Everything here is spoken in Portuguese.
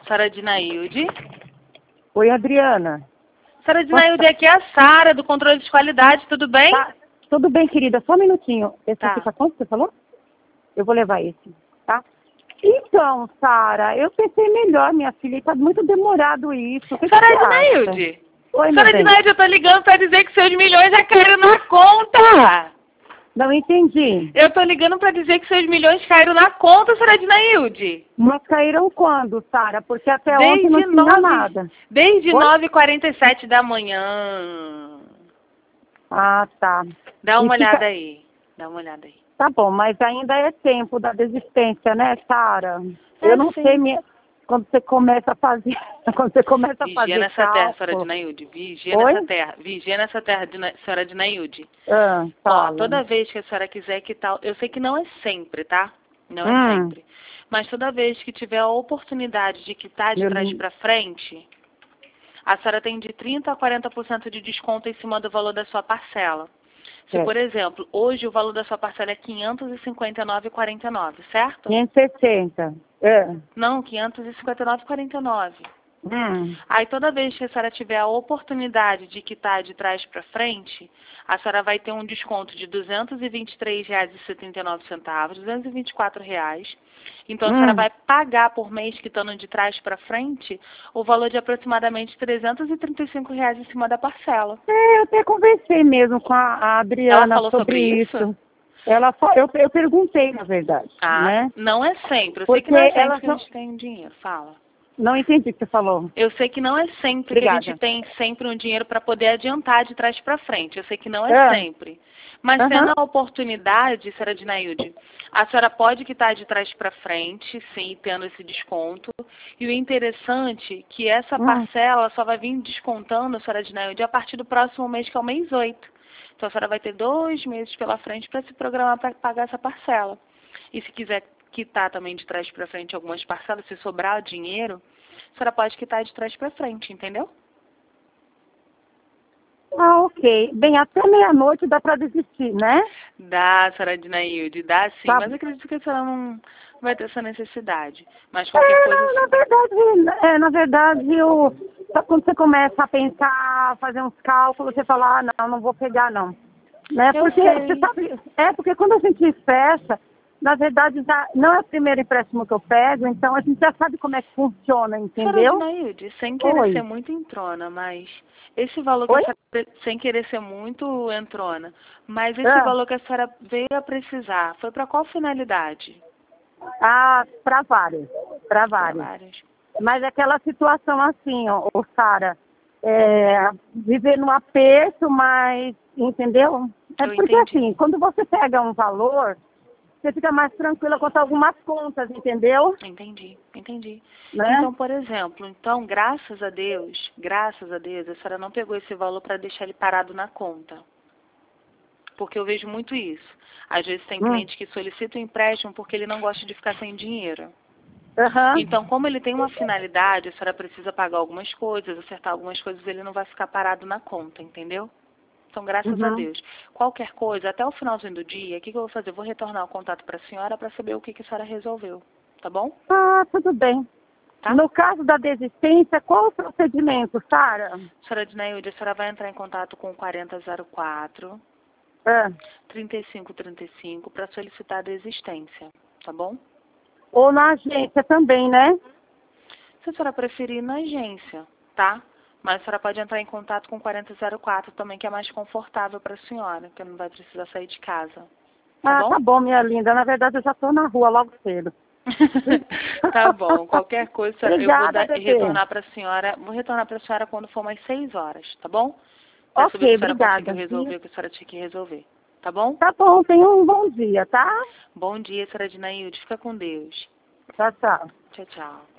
Sara Dinailde. Oi, Adriana. Sara Dinailde, aqui é a Sara, do controle de qualidade, tudo bem? Tá, tudo bem, querida, só um minutinho. Esse Tá. aqui tá quanto você falou? Eu vou levar esse, tá? Então, Sara, eu pensei melhor, minha filha, tá muito demorado isso. O que Sara que você acha? Dinailde. Oi, meu Sara bem. Dinailde, eu tô ligando pra dizer que seus milhões já caíram na conta. Não entendi. Eu tô ligando pra dizer que seus milhões caíram na conta, Sara Dinailde. Mas caíram quando, Sara? Porque até ontem não tinha nada. Desde Oi? 9h47 da manhã. Ah, tá. Dá uma E fica- olhada aí. Dá uma olhada aí. Tá bom, mas ainda é tempo da desistência, né, Sara? É, Eu não sim. sei quando você começa a fazer, quando você começa a Vigia fazer nessa terra, Sara cálculo. Dinailde. Vigia Oi? nessa terra. Vigia nessa terra, Sara Dinailde. Ó, Fala. toda vez que a senhora quiser quitar, eu sei que não é sempre, tá? Não é sempre. Mas toda vez que tiver a oportunidade de quitar de Meu trás lindo. pra frente, a senhora tem de 30% a 40% de desconto em cima do valor da sua parcela. Se, É. por exemplo, hoje o valor da sua parcela é R$ 559,49, certo? 560. Não, R$ 559,49. Hum. Aí toda vez que a senhora tiver a oportunidade de quitar de trás para frente, a senhora vai ter um desconto de R$ 223,79, R$ 224. Então a senhora vai pagar por mês quitando de trás para frente o valor de aproximadamente R$ 335 em cima da parcela. Eu até conversei mesmo com a Adriana Ela falou sobre isso? Eu perguntei, na verdade, né? Não é sempre. Eu sei que Porque não é sempre ela que a gente tem dinheiro. Fala. não entendi o que você falou. Eu sei que não é sempre Obrigada. que a gente tem sempre um dinheiro para poder adiantar de trás para frente. Eu sei que não é sempre. Mas tendo a oportunidade, Sara Dinailde, a senhora pode quitar de trás para frente, sim, tendo esse desconto. E o interessante é que essa parcela só vai vir descontando, Sara Dinailde, a partir do próximo mês, que é o mês 8. Então a senhora vai ter 2 meses pela frente para se programar para pagar essa parcela. E se quiser quitar também de trás para frente algumas parcelas, se sobrar dinheiro, a senhora pode quitar de trás para frente, entendeu? Ah, ok. Bem, até meia-noite dá para desistir, né? Dá, senhora Dinailde, dá sim, Tá. mas eu acredito que a senhora não vai ter essa necessidade. Mas qualquer coisa... Na verdade, sabe quando você começa a pensar, a fazer uns cálculos, você fala, não vou pegar, não. Né? Eu Porque, sei. você sabe, porque quando a gente fecha, na verdade, já não é o primeiro empréstimo que eu pego, então a gente já sabe como é que funciona, Senhora entendeu? Dinailde, sem querer Oi. ser muito entrona, mas esse valor que Oi? a senhora, sem querer ser muito entrona, mas esse valor que a senhora veio a precisar, foi para qual finalidade? Ah, para várias. Para Para várias. várias. Mas aquela situação assim, ó, Sara, viver no aperto, mas, entendeu? É Eu porque entendi. assim, quando você pega um valor, você fica mais tranquila quanto a algumas contas, entendeu? Entendi. Né? Então, por exemplo, então, graças a Deus, a senhora não pegou esse valor para deixar ele parado na conta. Porque eu vejo muito isso. Às vezes tem cliente que solicita um empréstimo porque ele não gosta de ficar sem dinheiro. Então, como ele tem uma finalidade, a senhora precisa pagar algumas coisas, acertar algumas coisas, ele não vai ficar parado na conta, entendeu? Então, graças a Deus. Qualquer coisa, até o finalzinho do dia, o que eu vou fazer? Vou retornar o contato para a senhora para saber o que a senhora resolveu. Tá bom? Ah, tudo bem. Tá? No caso da desistência, qual o procedimento, Sara? Senhora Dinailde, a senhora vai entrar em contato com o 4004 3535 para solicitar a desistência. Tá bom? Ou na agência também, né? Se a senhora preferir, na agência, tá? Mas a senhora pode entrar em contato com o 4004 também, que é mais confortável para a senhora, que não vai precisar sair de casa. Tá bom? Tá bom, minha linda. Na verdade, eu já estou na rua logo cedo. Tá bom. Qualquer coisa, Obrigada, eu vou bebê. retornar para a senhora. Vou retornar para a senhora quando for umas 6 horas, tá bom? Para saber se a senhora Obrigada. conseguiu resolver o que a senhora tinha que resolver. Tá bom? Tá bom, tenha um bom dia, tá? Bom dia, senhora Dinailde. Fica com Deus. Tchau, tchau. Tchau, tchau.